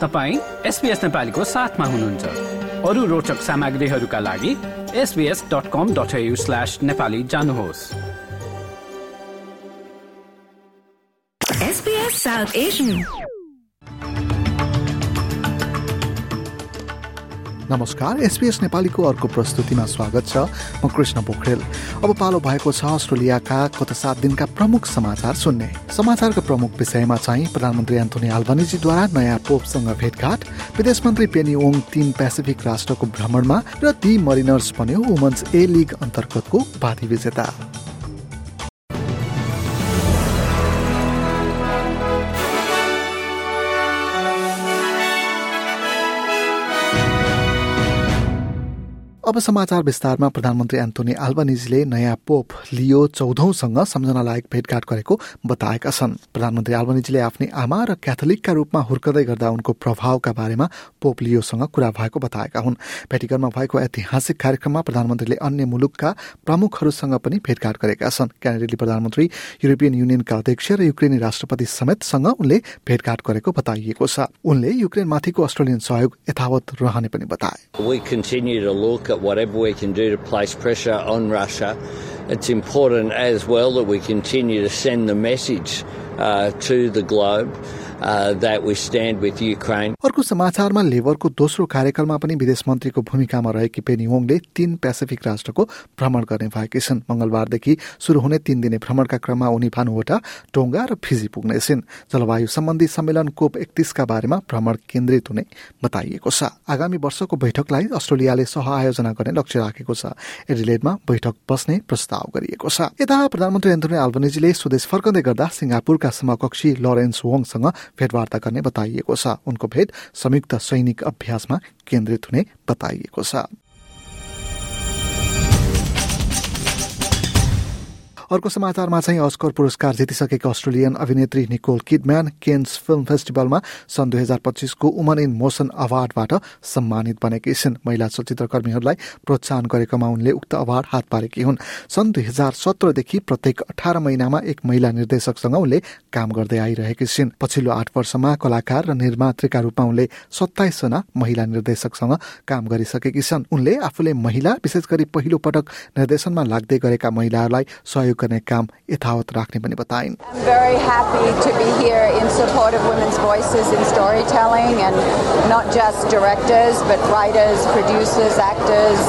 तपाईं SBS नेपालीको साथमा हुनुहुन्छ। अरू रोचक सामग्रीहरूका लागि sbs.com.au/nepali जानुहोस्। SBS South Asian। नमस्कार, SBS नेपालीको अर्को प्रस्तुतिमा स्वागत छ। म कृष्ण पोखरेल। अब पालो भएको छ अस्ट्रेलियाका गत 7 दिनका प्रमुख समाचार सुन्ने। समाचारका प्रमुख विषयमा चाहिँ प्रधानमन्त्री एन्थोनी अल्बानिजीद्वारा नयाँ पोपसँग भेटघाट, विदेश मन्त्री पेनी ओङ 3 पेसिफिक राष्ट्रको भ्रमणमा र दी मरिनर्स बन्यो वुमन्स ए लिग अन्तर्गतको उपाधि विजेता। अब समाचार विस्तारमा। प्रधानमन्त्री एन्थोनी अल्बानिजीले नयाँ पोप लियो 14औँसँग सम्झनालायक भेटघाट गरेको बताएका छन्। प्रधानमन्त्री अल्बानिजीले आफ्नी आमा र क्याथोलिकका रूपमा हुर्कदै गर्दा उनको प्रभावका बारेमा पोप लियोसँग कुरा भएको बताएका हुन्। भेटिकनमा भएको ऐतिहासिक कार्यक्रममा प्रधानमन्त्रीले अन्य मुलुकका प्रमुखहरूसँग पनि भेटघाट गरेका छन्। क्यानाडियाली प्रधानमन्त्री, युरोपियन युनियनका अध्यक्ष र युक्रेनी राष्ट्रपति समेतसँग उनले भेटघाट गरेको बताइएको छ। उनले युक्रेनमाथिको अस्ट्रेलियन सहयोग यथावत रहने पनि बताए। We continue to look at whatever we can do to place pressure on Russia. It's important as well that we continue to send the message to the globe that we stand with Ukraine. अर्को समाचारमा लेबरको दोस्रो कार्यकालमा पनि विदेश मन्त्रीको भूमिकामा रहेकी Penny ओङले 3 Pacific राष्ट्रको भ्रमण गर्ने भएकी छिन्। मंगलबारदेखि सुरु हुने 3 दिने भ्रमणका क्रममा उनी भानुओटा, टोंगा र फिजी पुग्नेछिन्। जलवायु सम्बन्धी सम्मेलन कोप 31 का बारेमा भ्रमण केन्द्रित हुने बताइएको छ। आगामी वर्षको बैठकलाई अस्ट्रेलियाले सह-आयोजना गर्ने लक्ष्य राखेको छ। एडिलेडमा बैठक बस्ने प्रस्ताव गरिएको छ। यता प्रधानमन्त्री एन्थोनी अल्बानिजीले स्वदेश फर्कँदै गर्दा सिंगापुरका समकक्षी लरेन्स वोङसँग भेटवार्ता गर्ने बताइएको छ। उनको भेट संयुक्त सैनिक अभ्यासमा केन्द्रित हुने बताइएको छ। अर्को समाचारमा चाहिँ अस्कर पुरस्कार जितिसकेको अस्ट्रेलियन अभिनेत्री निकोल किडम्यान केन्स फिल्म फेस्टिभलमा सन् 2025 को वुमन इन मोसन अवार्डबाट सम्मानित बनेकी छिन्। महिला चलचित्रकर्मीहरूलाई प्रोत्साहन गरेकोमा उनले उक्त अवार्ड हात पारेकी हुन्। सन् 2017 देखि प्रत्येक 18 महिनामा एक महिला निर्देशकसँग उनले काम गर्दै आइरहेकी छिन्। पछिल्लो 8 वर्षमा कलाकार र निर्मात्रीका रूपमा उनले 27 जना महिला निर्देशकसँग काम गरिसकेकी छन्। उनले आफूले महिला, विशेष गरी पहिलो पटक निर्देशनमा लाग्दै गरेका महिलाहरूलाई सहयोग गर्ने काम यथावत राख्ने पनि बताइन्। I'm very happy to be here in support of women's voices in storytelling, and not just directors but writers, producers, actors,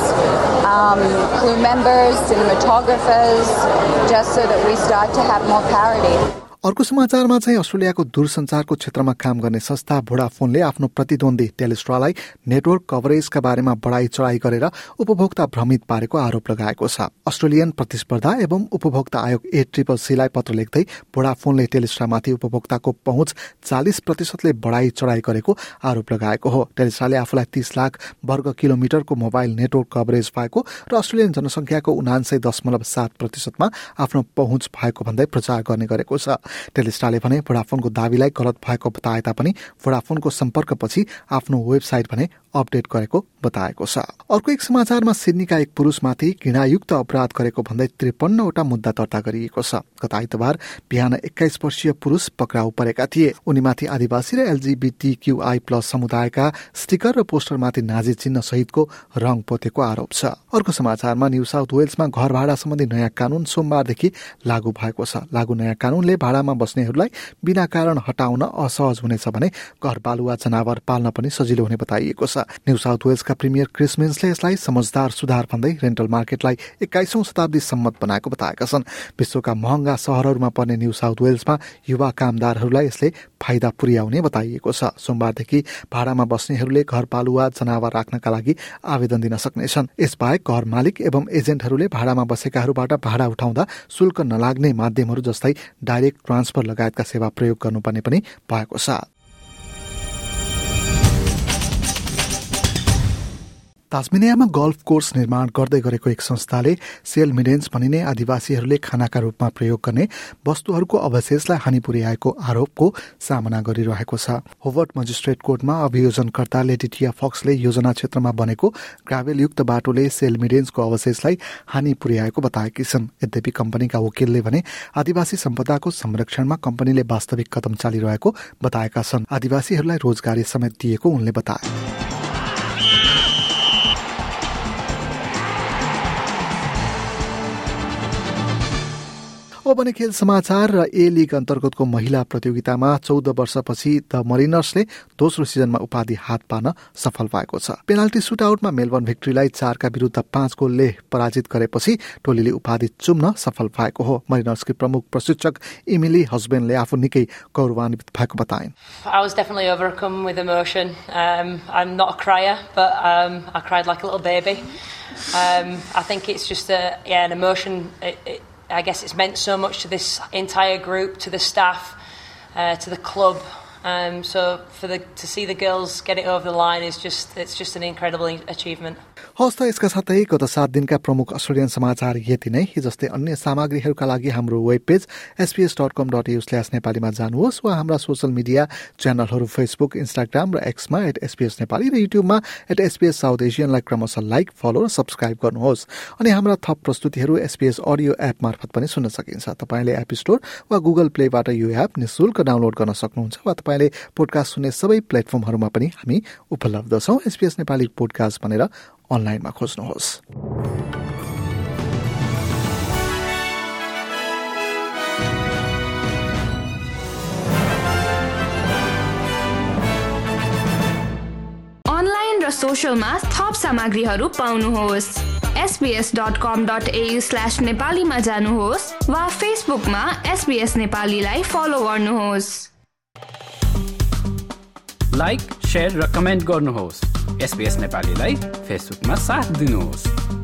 crew members, cinematographers, just so that we start to have more parity. अर्को समाचारमा चाहिँ अस्ट्रेलियाको दूरसञ्चारको क्षेत्रमा काम गर्ने संस्था भोडाफोनले आफ्नो प्रतिद्वन्दी टेलिस्ट्रालाई network कभरेजका बारेमा बढाई चढाई गरेर उपभोक्ता भ्रमित पारेको आरोप लगाएको छ। अस्ट्रेलियन प्रतिस्पर्धा एवं उपभोक्ता आयोग ACCCलाई पत्र लेख्दै भोडाफोनले टेलिस्ट्रामाथि उपभोक्ताको पहुँच 40% बढाई चढाई गरेको आरोप लगाएको हो। टेलिस्ट्राले आफूलाई 30 लाख वर्ग किलोमिटरको मोबाइल नेटवर्क कभरेज भएको र अस्ट्रेलियन जनसङ्ख्याको 79.7%मा आफ्नो पहुँच भएको भन्दै प्रचार गर्ने गरेको छ। टेलिस्ट्राले भने भोडाफोनको दावीलाई गलत भएको बताए तापनि भोडाफोनको सम्पर्कपछि आफ्नो वेबसाइट भने अपडेट गरेको बताएको छ। अर्को एक समाचारमा सिडनीका एक पुरुषमाथि घृणायुक्त अपराध गरेको भन्दै 53 वटा मुद्दा दर्ता गरिएको छ। गत आइतबार बिहान 21 वर्षीय पुरुष पक्राउ परेका थिए। उनीमाथि आदिवासी र LGBTQI+ समुदायका स्टिकर र पोस्टरमाथि नाजी चिन्ह सहितको रङ पोतेको आरोप छ। अर्को समाचारमा न्यू साउथ वेल्समा घर भाडा सम्बन्धी नयाँ कानून सोमबारदेखि लागू भएको छ। लागू नयाँ कानूनले भाडामा बस्नेहरूलाई बिना कारण हटाउन असहज हुनेछ भने घरपालुवा जनावर पाल्न पनि सजिलो हुने बताइएको छ। न्यू साउथ वेल्सका प्रिमियर क्रिस मिन्सले यसलाई समझदार सुधार भन्दै रेन्टल मार्केटलाई 21औं शताब्दी सम्मत बनाएको बताएका छन्। विश्वका महँगा शहरहरूमा पर्ने न्यू साउथ वेल्समा युवा कामदारहरूलाई यसले फाइदा पुर्याउने बताइएको छ। सोमबारदेखि भाडामा बस्नेहरूले घरपालुवा जनावर राख्नका लागि आवेदन दिन सक्नेछन्। यसबाहेक घर मालिक एवं एजेन्टहरूले भाडामा बसेकाहरूबाट भाडा उठाउँदा शुल्क नलाग्ने माध्यमहरू जस्तै डाइरेक्ट ट्रान्सफर लगायतका सेवा प्रयोग गर्नुपर्ने पनि भएको छ। तास्मेनियामा गल्फ कोर्स निर्माण गर्दै गरेको एक संस्थाले सेल मिडेन्स भनिने आदिवासीहरूले खानाका रूपमा प्रयोग गर्ने वस्तुहरूको अवशेषलाई हानि पुर्याएको आरोपको सामना गरिरहेको छ। होवर्ट मजिस्ट्रेट कोर्टमा अभियोजनकर्ता लेटिटिया फक्सले योजना क्षेत्रमा बनेको ग्राभेलयुक्त बाटोले सेल मिडेन्सको अवशेषलाई हानि पुर्याएको बताएकी छन्। यद्यपि कम्पनीका वकिलले भने आदिवासी सम्पदाको संरक्षणमा कम्पनीले वास्तविक कदम चालिरहेको बताएका छन्। आदिवासीहरूलाई रोजगारी समेत दिएको उनले बताए। अब भने खेल समाचार र ए लिग अन्तर्गतको महिला प्रतियोगितामा 14 वर्षपछि द मरिनर्सले दोस्रो सिजनमा उपाधि हात पार्न सफल भएको छ। पेनाल्टी सुटआउटमा मेलबर्न भिक्ट्रीलाई 4 विरुद्ध 5 गोलले पराजित गरेपछि टोलीले उपाधि चुम्न सफल भएको हो। मरिनर्सकी प्रमुख प्रशिक्षक इमिली हस्बेन्डले आफू निकै गौरवान्वित भएको बताइन्। I was definitely overcome with emotion. I'm not a crier, but I cried like a little baby. I think it's just an emotion. I guess it's meant so much to this entire group, to the staff, to the club. So to see the girls get it over the line it's just an incredible achievement. हस् त यसका साथै गत 7 दिनका प्रमुख Australian समाचार यति नै। जस्तै अन्य सामग्रीहरूका लागि हाम्रो वेब पेज sbs.com.au/नेपालीमा जानुहोस् वा हाम्रा सोशल मिडिया च्यानलहरू फेसबुक, इन्स्टाग्राम र एक्समा @SBS नेपाली र युट्युबमा @SBS साउथ एशियनलाई क्रमशः लाइक, फलो र सब्स्क्राइब गर्नुहोस्। अनि हाम्रा थप प्रस्तुतिहरू SBS अडियो एप मार्फत पनि सुन्न सकिन्छ। तपाईले एप स्टोर वा गुगल प्लेबाट यो एप निशुल्क डाउनलोड गर्न सक्नुहुन्छ वा तपाईले पोडकास्ट सुन्ने सबै प्लेटफर्महरूमा पनि हामी उपलब्ध छौं। SBS नेपाली पोडकास्ट भनेर अनलाइनमा खोज्नुहोस्। अनलाइन र सोशलमा थप सामग्रीहरू पाउनुहोस्। sbs.com.au/नेपालीमा जानुहोस् वा फेसबुकमा SBS नेपालीलाई फलो गर्नुहोस्। लाइक, शेयर र कमेन्ट गर्नुहोस्। SBS नेपालीलाई फेसबुकमा साथ दिनुहोस्।